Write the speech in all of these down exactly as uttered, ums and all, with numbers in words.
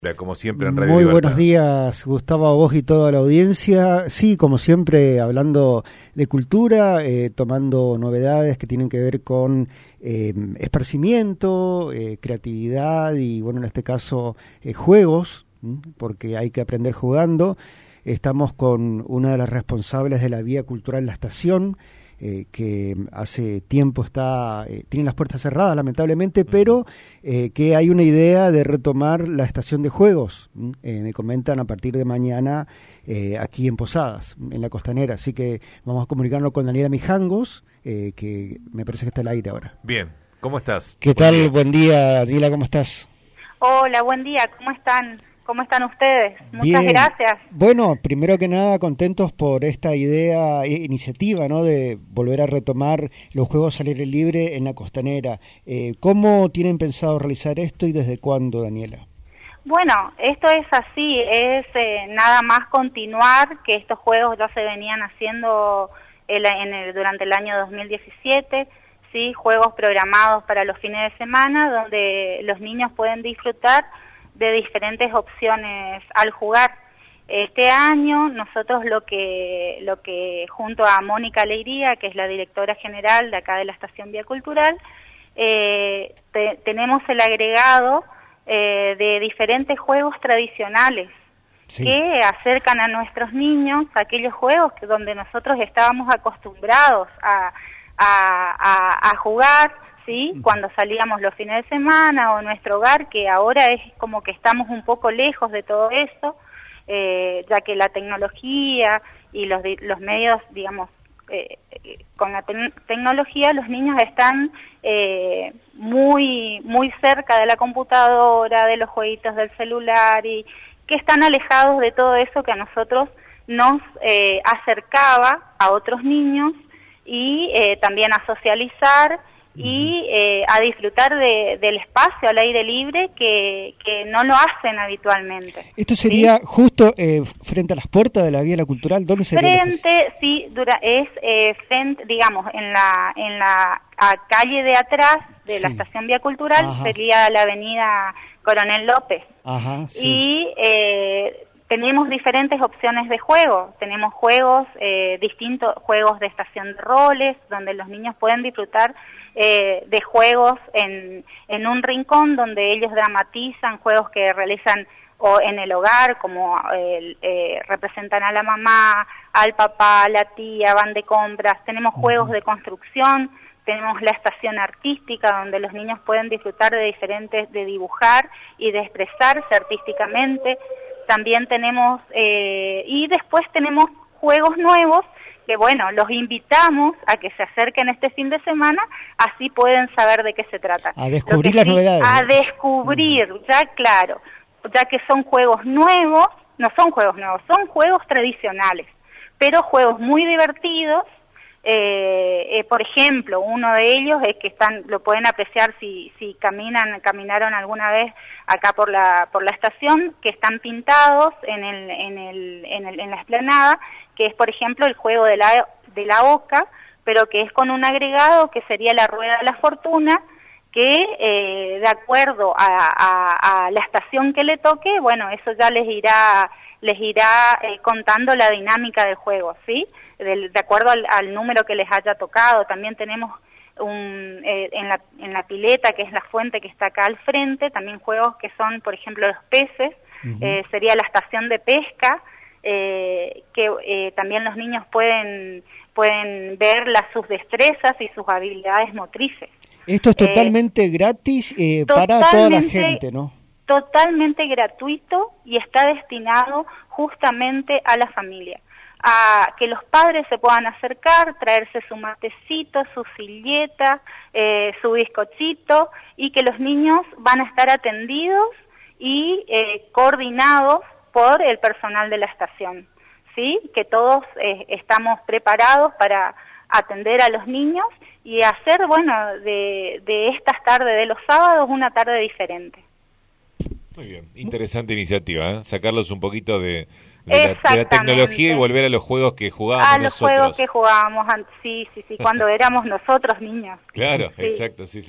Como siempre en Radio Muy Libertad. Buenos días, Gustavo, a vos y toda la audiencia. Sí, como siempre, hablando de cultura, eh, tomando novedades que tienen que ver con eh, esparcimiento, eh, creatividad y, bueno, en este caso, eh, juegos, ¿m? Porque hay que aprender jugando. Estamos con una de las responsables de la Vía Cultural La Estación, Eh, que hace tiempo está eh, tiene las puertas cerradas, lamentablemente, pero eh, que hay una idea de retomar la estación de juegos. Eh, me comentan a partir de mañana eh, aquí en Posadas, en la Costanera. Así que vamos a comunicarnos con Daniela Mijangos, eh, que me parece que está al aire ahora. Bien, ¿cómo estás? ¿Qué Buen tal? día. Buen día, Daniela, ¿cómo estás? Hola, buen día, ¿cómo están? ¿Cómo están ustedes? Muchas Bien. gracias. Bueno, primero que nada, contentos por esta idea, eh, iniciativa, ¿no?, de volver a retomar los juegos al aire libre en la Costanera. Eh, ¿Cómo tienen pensado realizar esto y desde cuándo, Daniela? Bueno, esto es así, es eh, nada más continuar que estos juegos ya se venían haciendo el, en el, durante el año dos mil diecisiete, ¿sí? Juegos programados para los fines de semana donde los niños pueden disfrutar de diferentes opciones al jugar. Este año nosotros lo que lo que junto a Mónica Alegría, que es la directora general de acá de la Estación Vía Cultural, eh, te, tenemos el agregado eh, de diferentes juegos tradicionales, sí, que acercan a nuestros niños aquellos juegos que donde nosotros estábamos acostumbrados a, a, a, a jugar, ¿sí? Cuando salíamos los fines de semana o nuestro hogar, que ahora es como que estamos un poco lejos de todo eso, eh, ya que la tecnología y los, los medios, digamos, eh, con la te tecnología los niños están eh, muy, muy cerca de la computadora, de los jueguitos del celular, y que están alejados de todo eso que a nosotros nos eh, acercaba a otros niños y eh, también a socializar y eh, a disfrutar de, del espacio al aire libre que, que no lo hacen habitualmente. ¿Esto sería ¿sí? justo eh, frente a las puertas de la Vía La Cultural? ¿Dónde sería? Frente, sí, dura, es eh, frente, digamos, en la en la a calle de atrás de sí. la Estación Vía Cultural. Ajá. Sería la avenida Coronel López. Ajá, sí. Y eh, tenemos diferentes opciones de juego. Tenemos juegos, eh, distintos juegos de estación de roles, donde los niños pueden disfrutar eh, de juegos en, en un rincón donde ellos dramatizan juegos que realizan o en el hogar, como eh, eh, representan a la mamá, al papá, a la tía, van de compras. Tenemos uh-huh. juegos de construcción, tenemos la estación artística, donde los niños pueden disfrutar de diferentes, de dibujar y de expresarse artísticamente. También tenemos, eh, y después tenemos juegos nuevos, que bueno, los invitamos a que se acerquen este fin de semana, así pueden saber de qué se trata. A descubrir las sí, novedades. A descubrir, uh-huh. ya claro, ya que son juegos nuevos, no son juegos nuevos, son juegos tradicionales, pero juegos muy divertidos. Eh, eh, por ejemplo, uno de ellos es que están, lo pueden apreciar si si caminan, caminaron alguna vez acá por la por la estación, que están pintados en el en el en, el, en la explanada, que es por ejemplo el juego de la de la oca, pero que es con un agregado que sería la rueda de la fortuna, que eh, de acuerdo a, a, a la estación que le toque, bueno, eso ya les irá les irá eh, contando la dinámica del juego, ¿sí? De, de acuerdo al, al número que les haya tocado. También tenemos un, eh, en, la, en la pileta, que es la fuente que está acá al frente, también juegos que son, por ejemplo, los peces, uh-huh. eh, sería la estación de pesca, eh, que eh, también los niños pueden, pueden ver las, sus destrezas y sus habilidades motrices. Esto es totalmente eh, gratis eh, para toda la gente, ¿no? Totalmente gratuito y está destinado justamente a la familia, a que los padres se puedan acercar, traerse su matecito, su silleta, eh, su bizcochito, y que los niños van a estar atendidos y eh, coordinados por el personal de la estación, ¿sí? Que todos eh, estamos preparados para atender a los niños y hacer, bueno, de, de estas tardes de los sábados una tarde diferente. Muy bien, interesante iniciativa, ¿eh? Sacarlos un poquito de, de, la, de la tecnología y volver a los juegos que jugábamos nosotros. A los juegos que jugábamos, sí, sí, sí, cuando éramos nosotros niños. Claro, sí. Exacto, sí, sí.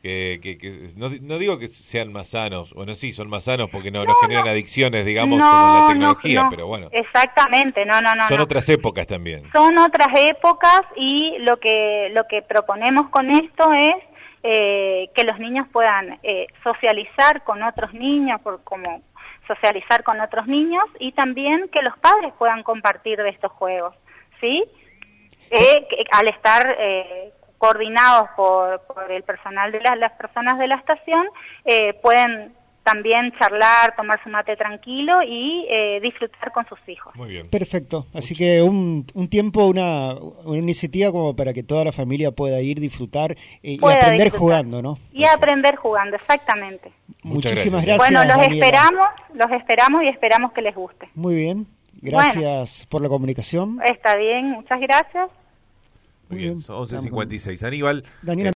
Que, que, que no, no digo que sean más sanos, bueno, sí, son más sanos porque no, no, no generan no. adicciones, digamos, no, como la tecnología, no, no. pero bueno. Exactamente, no, no, no. Son no. otras épocas también. Son otras épocas y lo que, lo que proponemos con esto es eh, que los niños puedan eh, socializar con otros niños, por, como socializar con otros niños, y también que los padres puedan compartir de estos juegos, ¿sí? Eh, que, al estar... Eh, coordinados por, por el personal de la, las personas de la estación, eh, pueden también charlar, tomar su mate tranquilo y eh, disfrutar con sus hijos. Muy bien. Perfecto. Así Mucho. que un, un tiempo, una, una iniciativa como para que toda la familia pueda ir, disfrutar eh, y aprender disfrutar. jugando, ¿no? Y Así. aprender jugando, exactamente. Muchas Muchísimas gracias. Bueno, los Daniela. esperamos, los esperamos y esperamos que les guste. Muy bien. Gracias bueno, por la comunicación. Está bien, muchas gracias. Muy bien, son once cincuenta y seis. Aníbal. Daniela.